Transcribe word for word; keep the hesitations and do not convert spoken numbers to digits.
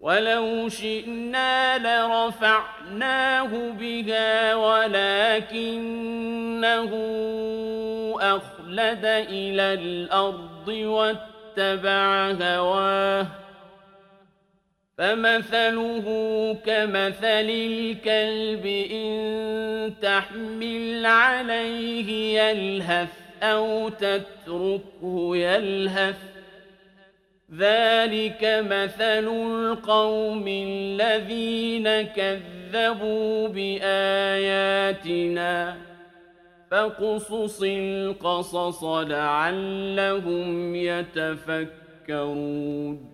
ولو شئنا لرفعناه بها ولكنه أخلد إلى الأرض واتبع هواه فمثله كمثل الكلب إن تحمل عليه يلهث أو تتركه يلهث ذلك مثل القوم الذين كذبوا بآياتنا فاقصص القصص لعلهم يتفكرون